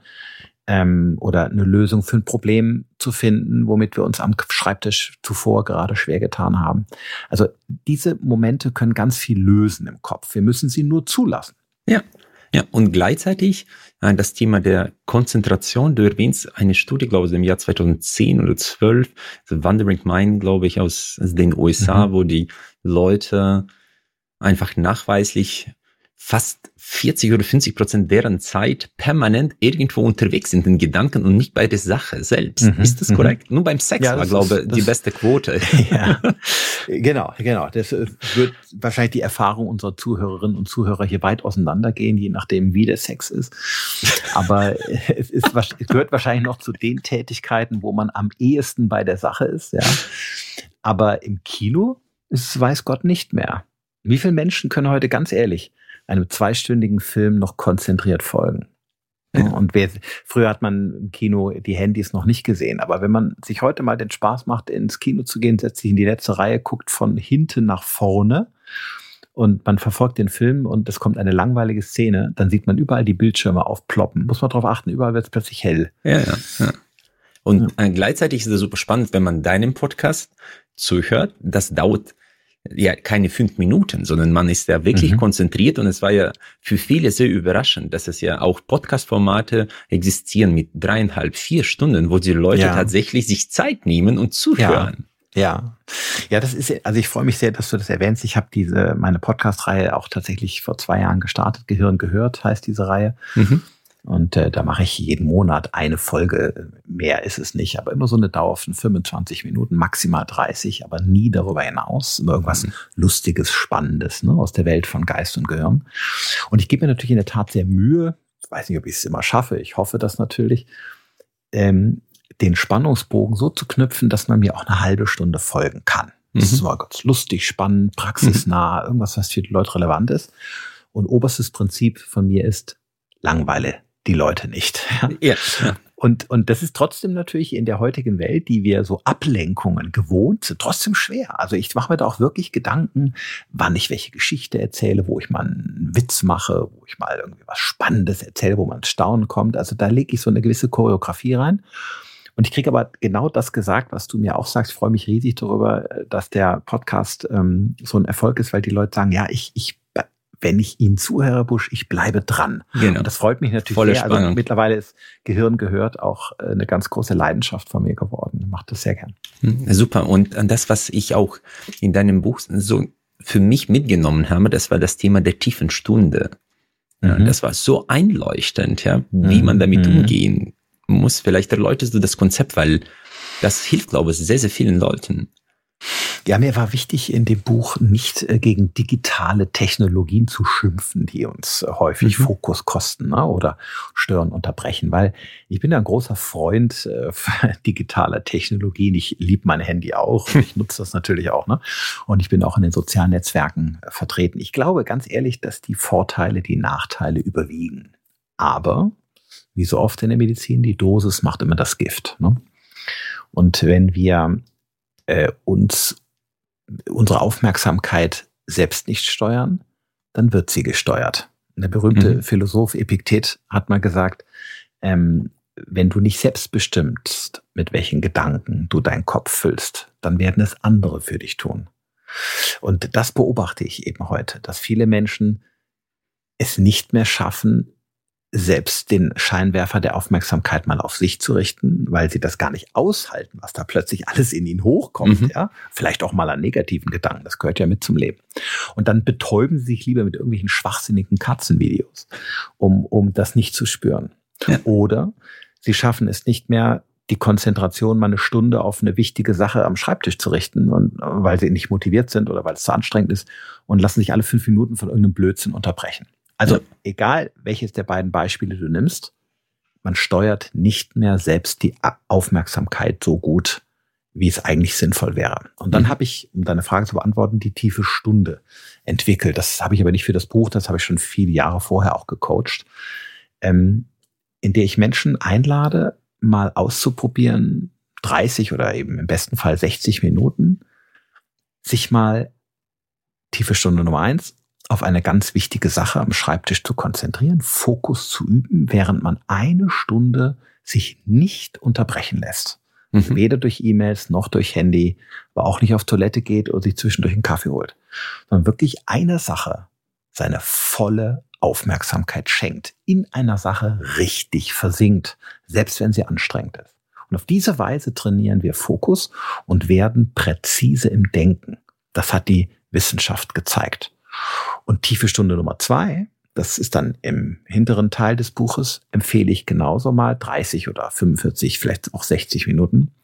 ähm, oder eine Lösung für ein Problem zu finden, womit wir uns am Schreibtisch zuvor gerade schwer getan haben. Also diese Momente können ganz viel lösen im Kopf. Wir müssen sie nur zulassen. Ja. Ja, und gleichzeitig äh, das Thema der Konzentration. Du erwähnst eine Studie, glaube ich, im Jahr zweitausendzehn oder zwölf, The Wandering Mind, glaube ich, aus, aus den U S A, mhm. wo die Leute einfach nachweislich fast vierzig oder fünfzig Prozent deren Zeit permanent irgendwo unterwegs sind in Gedanken und nicht bei der Sache selbst. Mhm. Ist das korrekt? Mhm. Nur beim Sex ja, war, glaube ich, die beste Quote. Ja, genau, genau. Das wird wahrscheinlich die Erfahrung unserer Zuhörerinnen und Zuhörer hier weit auseinandergehen, je nachdem, wie der Sex ist. Aber es, ist, es gehört wahrscheinlich noch zu den Tätigkeiten, wo man am ehesten bei der Sache ist. Ja. Aber im Kino ist es, weiß Gott, nicht mehr. Wie viele Menschen können heute, ganz ehrlich, einem zweistündigen Film noch konzentriert folgen? Ja. Und wer, früher hat man im Kino die Handys noch nicht gesehen, aber wenn man sich heute mal den Spaß macht, ins Kino zu gehen, setzt sich in die letzte Reihe, guckt von hinten nach vorne und man verfolgt den Film und es kommt eine langweilige Szene, dann sieht man überall die Bildschirme aufploppen. Muss man darauf achten, überall wird es plötzlich hell. Ja, ja, ja. Und ja. gleichzeitig ist es super spannend, wenn man deinem Podcast zuhört. Das dauert ja keine fünf Minuten, sondern man ist ja wirklich mhm. konzentriert und es war ja für viele sehr überraschend, dass es ja auch Podcast-Formate existieren mit dreieinhalb, vier Stunden, wo die Leute ja. tatsächlich sich Zeit nehmen und zuhören. Ja. Ja, ja, das ist, also ich freue mich sehr, dass du das erwähnst. Ich habe diese, meine Podcast-Reihe auch tatsächlich vor zwei Jahren gestartet. Gehirn gehört heißt diese Reihe. Mhm. Und äh, da mache ich jeden Monat eine Folge, mehr ist es nicht, aber immer so eine Dauer von fünfundzwanzig Minuten, maximal dreißig, aber nie darüber hinaus. Immer irgendwas mhm. Lustiges, Spannendes, ne, aus der Welt von Geist und Gehirn. Und ich gebe mir natürlich in der Tat sehr Mühe, ich weiß nicht, ob ich es immer schaffe, ich hoffe das natürlich, ähm, den Spannungsbogen so zu knüpfen, dass man mir auch eine halbe Stunde folgen kann. Mhm. Das ist immer ganz lustig, spannend, praxisnah, mhm. irgendwas, was für die Leute relevant ist. Und oberstes Prinzip von mir ist, langweile die Leute nicht. Ja. Ja. Und, und das ist trotzdem natürlich in der heutigen Welt, die wir so Ablenkungen gewohnt sind, trotzdem schwer. Also ich mache mir da auch wirklich Gedanken, wann ich welche Geschichte erzähle, wo ich mal einen Witz mache, wo ich mal irgendwie was Spannendes erzähle, wo man ins Staunen kommt. Also da lege ich so eine gewisse Choreografie rein. Und ich kriege aber genau das gesagt, was du mir auch sagst. Ich freue mich riesig darüber, dass der Podcast ähm, so ein Erfolg ist, weil die Leute sagen, ja, ich, ich, wenn ich Ihnen zuhöre, Busch, ich bleibe dran. Genau. Und das freut mich natürlich Volle sehr. Spannung. Also mittlerweile ist Gehirn gehört auch eine ganz große Leidenschaft von mir geworden. Ich mache das sehr gern. Super. Und das, was ich auch in deinem Buch so für mich mitgenommen habe, das war das Thema der tiefen Stunde. Ja, mhm. Das war so einleuchtend, ja, wie mhm. man damit mhm. umgehen muss. Vielleicht erläuterst du das Konzept, weil das hilft, glaube ich, sehr, sehr vielen Leuten. Ja, mir war wichtig, in dem Buch nicht äh, gegen digitale Technologien zu schimpfen, die uns äh, häufig mhm. Fokus kosten, ne, oder stören, unterbrechen, weil ich bin ja ein großer Freund äh, digitaler Technologien. Ich liebe mein Handy auch, ich nutze das natürlich auch, ne? Und ich bin auch in den sozialen Netzwerken äh, vertreten. Ich glaube ganz ehrlich, dass die Vorteile die Nachteile überwiegen. Aber, wie so oft in der Medizin, die Dosis macht immer das Gift, ne? Und wenn wir äh, uns unsere Aufmerksamkeit selbst nicht steuern, dann wird sie gesteuert. Der berühmte mhm. Philosoph Epiktet hat mal gesagt, ähm, wenn du nicht selbst bestimmst, mit welchen Gedanken du deinen Kopf füllst, dann werden es andere für dich tun. Und das beobachte ich eben heute, dass viele Menschen es nicht mehr schaffen, selbst den Scheinwerfer der Aufmerksamkeit mal auf sich zu richten, weil sie das gar nicht aushalten, was da plötzlich alles in ihnen hochkommt, mhm. ja. Vielleicht auch mal an negativen Gedanken, das gehört ja mit zum Leben. Und dann betäuben sie sich lieber mit irgendwelchen schwachsinnigen Katzenvideos, um, um das nicht zu spüren. Ja. Oder sie schaffen es nicht mehr, die Konzentration mal eine Stunde auf eine wichtige Sache am Schreibtisch zu richten, und weil sie nicht motiviert sind oder weil es zu anstrengend ist, und lassen sich alle fünf Minuten von irgendeinem Blödsinn unterbrechen. Also ja. egal, welches der beiden Beispiele du nimmst, man steuert nicht mehr selbst die Aufmerksamkeit so gut, wie es eigentlich sinnvoll wäre. Und dann mhm. habe ich, um deine Frage zu beantworten, die tiefe Stunde entwickelt. Das habe ich aber nicht für das Buch, das habe ich schon viele Jahre vorher auch gecoacht, ähm, in der ich Menschen einlade, mal auszuprobieren, dreißig oder eben im besten Fall sechzig Minuten, sich mal tiefe Stunde Nummer eins auf eine ganz wichtige Sache am Schreibtisch zu konzentrieren, Fokus zu üben, während man eine Stunde sich nicht unterbrechen lässt. Mhm. Weder durch E-Mails noch durch Handy, aber auch nicht auf Toilette geht oder sich zwischendurch einen Kaffee holt, sondern wirklich einer Sache seine volle Aufmerksamkeit schenkt, in einer Sache richtig versinkt, selbst wenn sie anstrengend ist. Und auf diese Weise trainieren wir Fokus und werden präzise im Denken. Das hat die Wissenschaft gezeigt. Und tiefe Stunde Nummer zwei, das ist dann im hinteren Teil des Buches, empfehle ich genauso mal dreißig oder fünfundvierzig, vielleicht auch sechzig Minuten,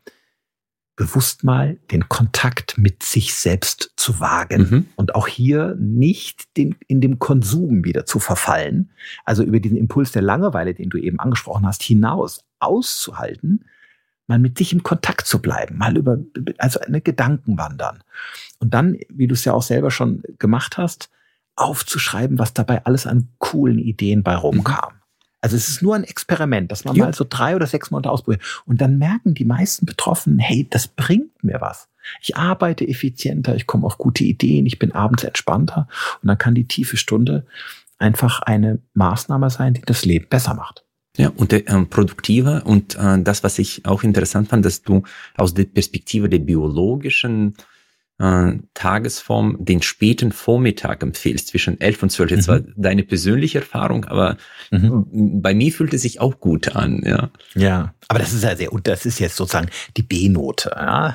bewusst mal den Kontakt mit sich selbst zu wagen. Mhm. Und auch hier nicht den, in dem Konsum wieder zu verfallen, also über diesen Impuls der Langeweile, den du eben angesprochen hast, hinaus auszuhalten, mal mit sich im Kontakt zu bleiben, mal über, also eine Gedanken wandern. Und dann, wie du es ja auch selber schon gemacht hast, aufzuschreiben, was dabei alles an coolen Ideen bei rumkam. Mhm. Also es ist nur ein Experiment, dass man ja. mal so drei oder sechs Monate ausprobiert. Und dann merken die meisten Betroffenen, hey, das bringt mir was. Ich arbeite effizienter, ich komme auf gute Ideen, ich bin abends entspannter. Und dann kann die tiefe Stunde einfach eine Maßnahme sein, die das Leben besser macht. Ja, und äh, produktiver und äh, das, was ich auch interessant fand, dass du aus der Perspektive der biologischen äh, Tagesform den späten Vormittag empfehlst, zwischen elf und zwölf. Jetzt mhm. war deine persönliche Erfahrung, aber mhm. bei mir fühlt es sich auch gut an. Ja, ja, aber das ist ja sehr, und das ist jetzt sozusagen die B-Note. Ja?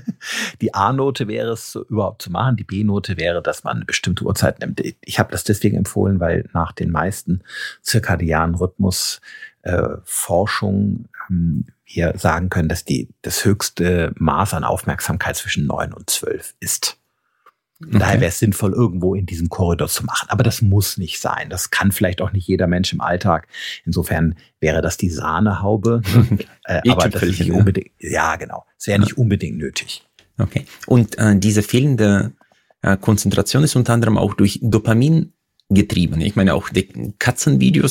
Die A-Note wäre es, so überhaupt zu machen. Die B-Note wäre, dass man eine bestimmte Uhrzeit nimmt. Ich habe das deswegen empfohlen, weil nach den meisten zirkadianen Rhythmus Äh, Forschung ähm, wir sagen können, dass die das höchste Maß an Aufmerksamkeit zwischen neun und zwölf ist. Okay. Daher wäre es sinnvoll, irgendwo in diesem Korridor zu machen. Aber das muss nicht sein. Das kann vielleicht auch nicht jeder Mensch im Alltag. Insofern wäre das die Sahnehaube. äh, aber das ist nicht unbedingt, ja genau, es wäre nicht unbedingt nötig. Okay. Und äh, diese fehlende äh, Konzentration ist unter anderem auch durch Dopamin getrieben. Ich meine, auch die Katzenvideos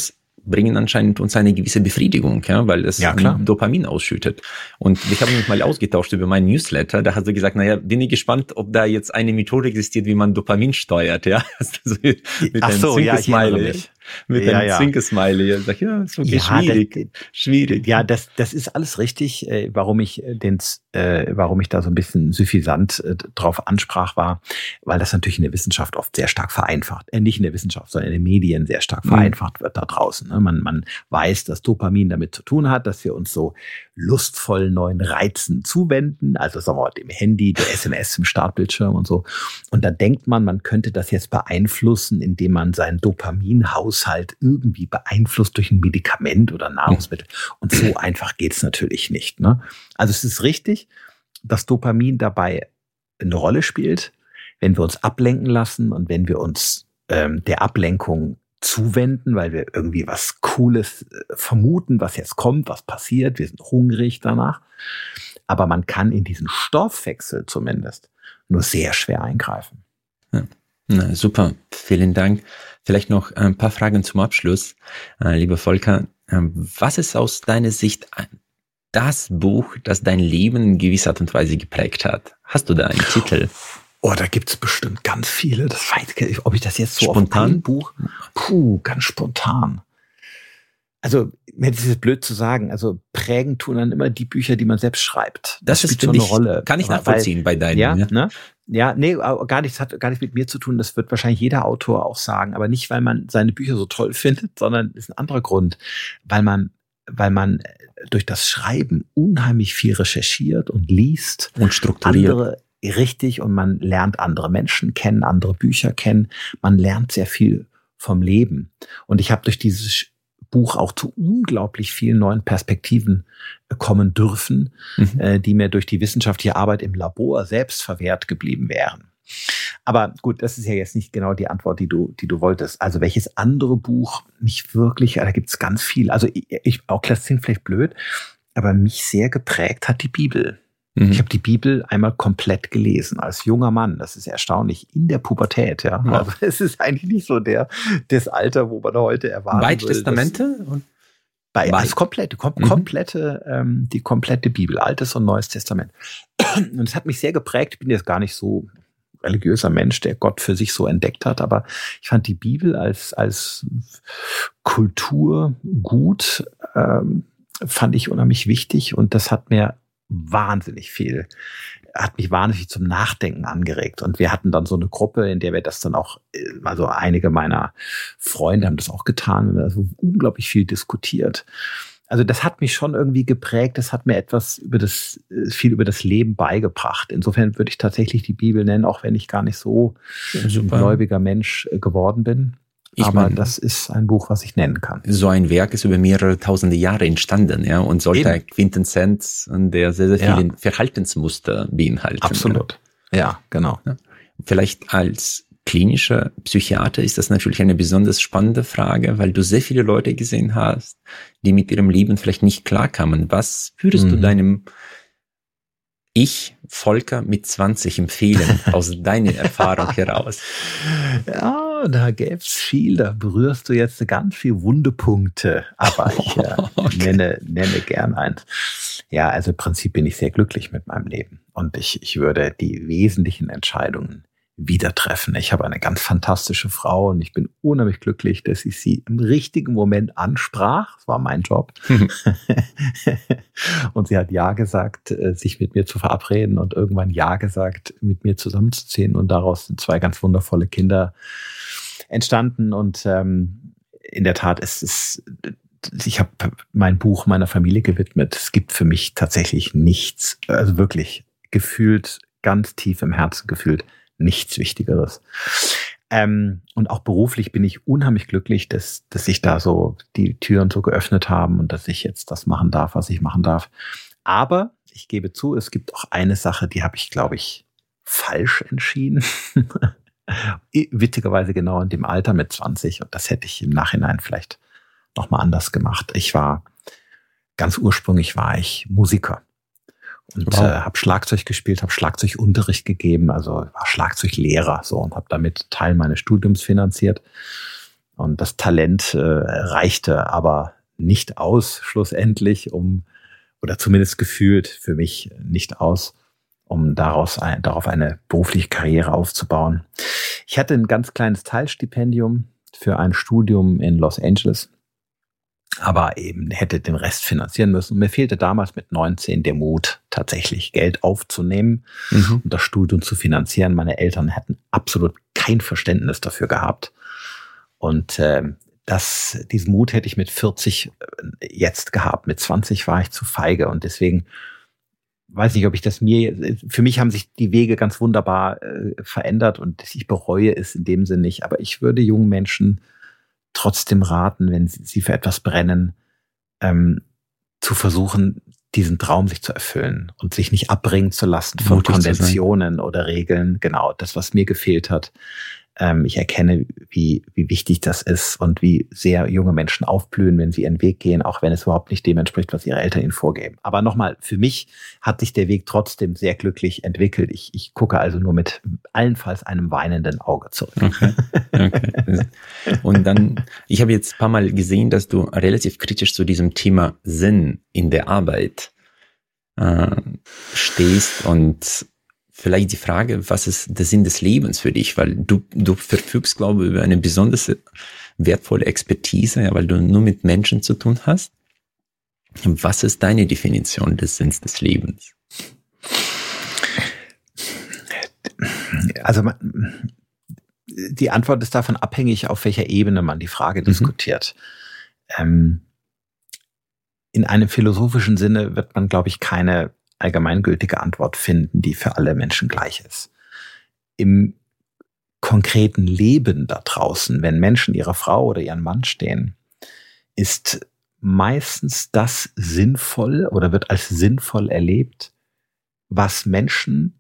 bringen anscheinend uns eine gewisse Befriedigung, ja, weil es ja, klar. Dopamin ausschüttet. Und ich habe mich mal ausgetauscht über meinen Newsletter, da hast du gesagt, naja, bin ich gespannt, ob da jetzt eine Methode existiert, wie man Dopamin steuert, ja. Also mit Ach einem so, ja, ich erinnere Smiley. mich. Mit ja, einem ja. Zwinker-Smiley. Ja, sag, ja, ist okay, ja, schwierig. Das, schwierig. Ja, das, das ist alles richtig. Äh, warum ich den, äh, warum ich da so ein bisschen suffisant äh, drauf ansprach, war, weil das natürlich in der Wissenschaft oft sehr stark vereinfacht. Äh, nicht in der Wissenschaft, sondern in den Medien sehr stark vereinfacht mhm. wird da draußen. Ne? Man, man weiß, dass Dopamin damit zu tun hat, dass wir uns so lustvoll neuen Reizen zuwenden. Also sagen wir mal, dem Handy, der S M S im Startbildschirm und so. Und da denkt man, man könnte das jetzt beeinflussen, indem man seinen Dopaminhaushalt irgendwie beeinflusst durch ein Medikament oder Nahrungsmittel. Und so einfach geht's natürlich nicht. Ne? Also es ist richtig, dass Dopamin dabei eine Rolle spielt, wenn wir uns ablenken lassen und wenn wir uns ähm, der Ablenkung zuwenden, weil wir irgendwie was Cooles äh, vermuten, was jetzt kommt, was passiert. Wir sind hungrig danach. Aber man kann in diesen Stoffwechsel zumindest nur sehr schwer eingreifen. Ja. Na, super, vielen Dank. Vielleicht noch ein paar Fragen zum Abschluss. Äh, lieber Volker, äh, was ist aus deiner Sicht das Buch, das dein Leben in gewisser Art und Weise geprägt hat? Hast du da einen Titel? Oh, da gibt's bestimmt ganz viele. Das weiß ich nicht, ob ich das jetzt so spontan? Auf ein Buch... Puh, ganz spontan. Also, mir ist es blöd zu sagen, also prägen tun dann immer die Bücher, die man selbst schreibt. Das, das ist schon eine Rolle. Kann ich nachvollziehen weil, bei deinen. Ja, ja. Ne? Ja, nee, gar nichts hat gar nichts mit mir zu tun. Das wird wahrscheinlich jeder Autor auch sagen. Aber nicht, weil man seine Bücher so toll findet, sondern ist ein anderer Grund. Weil man, weil man durch das Schreiben unheimlich viel recherchiert und liest. Und strukturiert. Andere, richtig. Und man lernt andere Menschen kennen, andere Bücher kennen. Man lernt sehr viel vom Leben. Und ich habe durch dieses Buch auch zu unglaublich vielen neuen Perspektiven kommen dürfen, mhm. äh, die mir durch die wissenschaftliche Arbeit im Labor selbst verwehrt geblieben wären. Aber gut, das ist ja jetzt nicht genau die Antwort, die du, die du wolltest. Also welches andere Buch mich wirklich, da gibt es ganz viel. Also ich, ich auch das klingt vielleicht blöd, aber mich sehr geprägt hat die Bibel. Mhm. Ich habe die Bibel einmal komplett gelesen als junger Mann. Das ist erstaunlich in der Pubertät. Ja, ja. Also es ist eigentlich nicht so der das Alter, wo man heute erwarten Beide würde. Testamente? Und bei als komplette, kom- mhm. komplette, ähm, die komplette Bibel, Altes und Neues Testament. Und es hat mich sehr geprägt. Ich bin jetzt gar nicht so religiöser Mensch, der Gott für sich so entdeckt hat, aber ich fand die Bibel als als Kultur gut, ähm, fand ich unheimlich wichtig und das hat mir wahnsinnig viel, hat mich wahnsinnig zum Nachdenken angeregt. Und wir hatten dann so eine Gruppe, in der wir das dann auch, also einige meiner Freunde haben das auch getan, wir haben also unglaublich viel diskutiert. Also das hat mich schon irgendwie geprägt, das hat mir etwas über das, viel über das Leben beigebracht. Insofern würde ich tatsächlich die Bibel nennen, auch wenn ich gar nicht so ein gläubiger Mensch geworden bin. Ich Aber mein, das ist ein Buch, was ich nennen kann. So ein Werk ist über mehrere tausende Jahre entstanden, ja, und sollte eine Quintessenz der sehr, sehr vielen ja. Verhaltensmuster beinhalten. Absolut. Ja, ja genau. Ja. Vielleicht als klinischer Psychiater ist das natürlich eine besonders spannende Frage, weil du sehr viele Leute gesehen hast, die mit ihrem Leben vielleicht nicht klarkamen. Was würdest mhm. du deinem Ich, Volker mit zwanzig empfehlen, aus deiner Erfahrung heraus? Ja, da gäb's viel, da berührst du jetzt ganz viel Wundepunkte, aber ich äh, okay. nenne, nenne gern eins. Ja, also im Prinzip bin ich sehr glücklich mit meinem Leben und ich, ich würde die wesentlichen Entscheidungen wieder treffen. Ich habe eine ganz fantastische Frau und ich bin unheimlich glücklich, dass ich sie im richtigen Moment ansprach. Das war mein Job. Und sie hat Ja gesagt, sich mit mir zu verabreden und irgendwann Ja gesagt, mit mir zusammenzuziehen. Und daraus sind zwei ganz wundervolle Kinder entstanden. Und ähm, in der Tat ist es, ich habe mein Buch meiner Familie gewidmet. Es gibt für mich tatsächlich nichts, also wirklich gefühlt, ganz tief im Herzen gefühlt, nichts Wichtigeres. Ähm, und auch beruflich bin ich unheimlich glücklich, dass, dass sich da so die Türen so geöffnet haben und dass ich jetzt das machen darf, was ich machen darf. Aber ich gebe zu, es gibt auch eine Sache, die habe ich, glaube ich, falsch entschieden. Witzigerweise genau in dem Alter mit zwanzig. Und das hätte ich im Nachhinein vielleicht nochmal anders gemacht. Ich war, ganz ursprünglich war ich Musiker. Und wow. äh, habe Schlagzeug gespielt, habe Schlagzeugunterricht gegeben, also war Schlagzeuglehrer so und habe damit Teil meines Studiums finanziert. Und das Talent äh, reichte aber nicht aus, schlussendlich, um, oder zumindest gefühlt für mich nicht aus, um daraus ein, darauf eine berufliche Karriere aufzubauen. Ich hatte ein ganz kleines Teilstipendium für ein Studium in Los Angeles, aber eben hätte den Rest finanzieren müssen. Und mir fehlte damals mit neunzehn der Mut, tatsächlich Geld aufzunehmen mhm. und das Studium zu finanzieren. Meine Eltern hätten absolut kein Verständnis dafür gehabt. Und äh, das, diesen Mut hätte ich mit vierzig jetzt gehabt. Mit zwanzig war ich zu feige. Und deswegen weiß nicht, ob ich das mir, für mich haben sich die Wege ganz wunderbar äh, verändert und ich bereue es in dem Sinne nicht. Aber ich würde jungen Menschen trotzdem raten, wenn sie, sie für etwas brennen, ähm, zu versuchen, diesen Traum sich zu erfüllen und sich nicht abbringen zu lassen von Mutig Konventionen oder Regeln. Genau, das, was mir gefehlt hat. Ähm, ich erkenne, wie, wie wichtig das ist und wie sehr junge Menschen aufblühen, wenn sie ihren Weg gehen, auch wenn es überhaupt nicht dem entspricht, was ihre Eltern ihnen vorgeben. Aber nochmal, für mich hat sich der Weg trotzdem sehr glücklich entwickelt. Ich, ich gucke also nur mit allenfalls einem weinenden Auge zurück. Okay. Okay. Und dann, ich habe jetzt ein paar Mal gesehen, dass du relativ kritisch zu diesem Thema Sinn in der Arbeit äh, stehst und vielleicht die Frage, was ist der Sinn des Lebens für dich? Weil du, du verfügst, glaube ich, über eine besonders wertvolle Expertise, ja, weil du nur mit Menschen zu tun hast. Was ist deine Definition des Sinns des Lebens? Also die Antwort ist davon abhängig, auf welcher Ebene man die Frage mhm. diskutiert. Ähm, in einem philosophischen Sinne wird man, glaube ich, keine allgemeingültige Antwort finden, die für alle Menschen gleich ist. Im konkreten Leben da draußen, wenn Menschen ihrer Frau oder ihren Mann stehen, ist meistens das sinnvoll oder wird als sinnvoll erlebt, was Menschen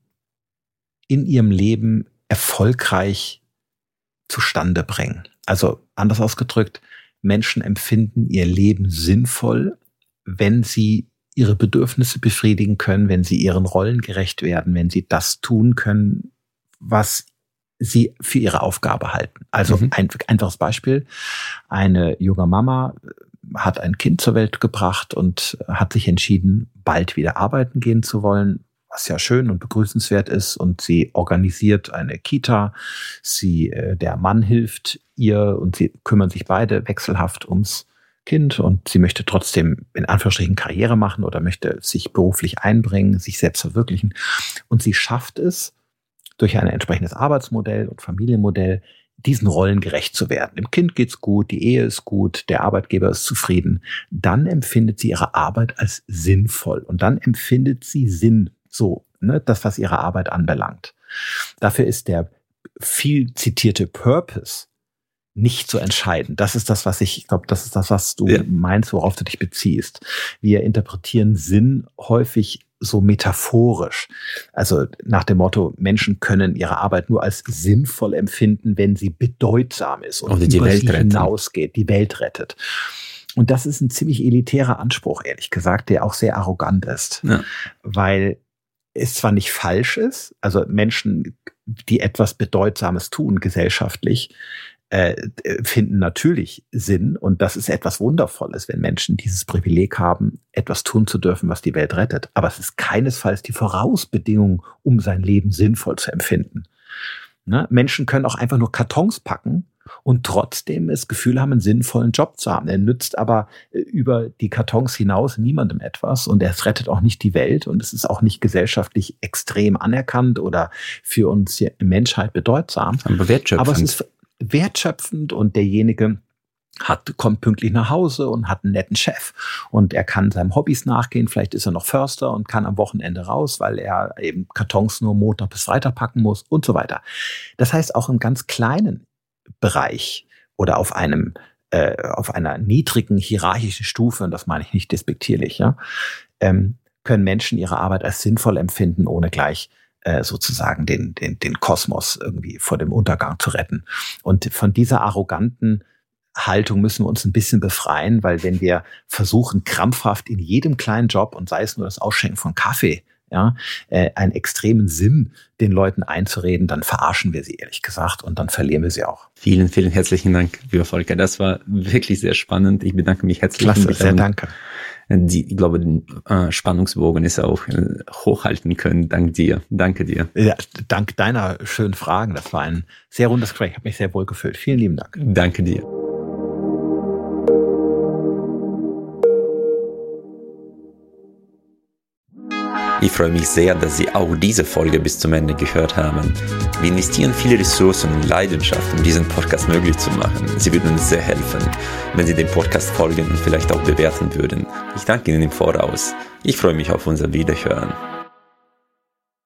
in ihrem Leben erfolgreich zustande bringen. Also anders ausgedrückt, Menschen empfinden ihr Leben sinnvoll, wenn sie ihre Bedürfnisse befriedigen können, wenn sie ihren Rollen gerecht werden, wenn sie das tun können, was sie für ihre Aufgabe halten. Also mhm. ein einfaches Beispiel. Eine junge Mama hat ein Kind zur Welt gebracht und hat sich entschieden, bald wieder arbeiten gehen zu wollen, was ja schön und begrüßenswert ist. Und sie organisiert eine Kita. Sie, der Mann hilft ihr und sie kümmern sich beide wechselhaft ums Kind und sie möchte trotzdem in Anführungsstrichen Karriere machen oder möchte sich beruflich einbringen, sich selbst verwirklichen. Und sie schafft es, durch ein entsprechendes Arbeitsmodell und Familienmodell diesen Rollen gerecht zu werden. Dem Kind geht's gut, die Ehe ist gut, der Arbeitgeber ist zufrieden. Dann empfindet sie ihre Arbeit als sinnvoll und dann empfindet sie Sinn, so, ne, das, was ihre Arbeit anbelangt. Dafür ist der viel zitierte Purpose nicht so entscheidend. Das ist das, was ich, ich glaube, das ist das, was du ja. meinst, worauf du dich beziehst. Wir interpretieren Sinn häufig so metaphorisch. Also nach dem Motto, Menschen können ihre Arbeit nur als sinnvoll empfinden, wenn sie bedeutsam ist und Oder die über Welt sie retten. hinausgeht, die Welt rettet. Und das ist ein ziemlich elitärer Anspruch, ehrlich gesagt, der auch sehr arrogant ist. Ja. Weil es zwar nicht falsch ist, also Menschen, die etwas Bedeutsames tun gesellschaftlich, Äh, finden natürlich Sinn und das ist etwas Wundervolles, wenn Menschen dieses Privileg haben, etwas tun zu dürfen, was die Welt rettet. Aber es ist keinesfalls die Vorausbedingung, um sein Leben sinnvoll zu empfinden. Ne? Menschen können auch einfach nur Kartons packen und trotzdem das Gefühl haben, einen sinnvollen Job zu haben. Er nützt aber über die Kartons hinaus niemandem etwas und er rettet auch nicht die Welt und es ist auch nicht gesellschaftlich extrem anerkannt oder für uns die Menschheit bedeutsam. Aber wertschöpfend. Aber es ist wertschöpfend und derjenige hat, kommt pünktlich nach Hause und hat einen netten Chef und er kann seinem Hobbys nachgehen. Vielleicht ist er noch Förster und kann am Wochenende raus, weil er eben Kartons nur Montag bis Freitag packen muss und so weiter. Das heißt, auch im ganz kleinen Bereich oder auf einem äh, auf einer niedrigen hierarchischen Stufe, und das meine ich nicht despektierlich, ja, ähm, können Menschen ihre Arbeit als sinnvoll empfinden, ohne gleich sozusagen den, den, den Kosmos irgendwie vor dem Untergang zu retten. Und von dieser arroganten Haltung müssen wir uns ein bisschen befreien, weil wenn wir versuchen, krampfhaft in jedem kleinen Job, und sei es nur das Ausschenken von Kaffee, ja, äh, einen extremen Sinn den Leuten einzureden, dann verarschen wir sie ehrlich gesagt und dann verlieren wir sie auch. Vielen, vielen herzlichen Dank, lieber Volker. Das war wirklich sehr spannend. Ich bedanke mich herzlich. Klasse, sehr danke. Die, ich glaube, den äh, Spannungsbogen ist auch äh, hochhalten können. Dank dir. Danke dir. Ja, dank deiner schönen Fragen. Das war ein sehr rundes Gespräch. Hat mich sehr wohl gefühlt. Vielen lieben Dank. Danke dir. Ich freue mich sehr, dass Sie auch diese Folge bis zum Ende gehört haben. Wir investieren viele Ressourcen und Leidenschaft, um diesen Podcast möglich zu machen. Sie würden uns sehr helfen, wenn Sie dem Podcast folgen und vielleicht auch bewerten würden. Ich danke Ihnen im Voraus. Ich freue mich auf unser Wiederhören.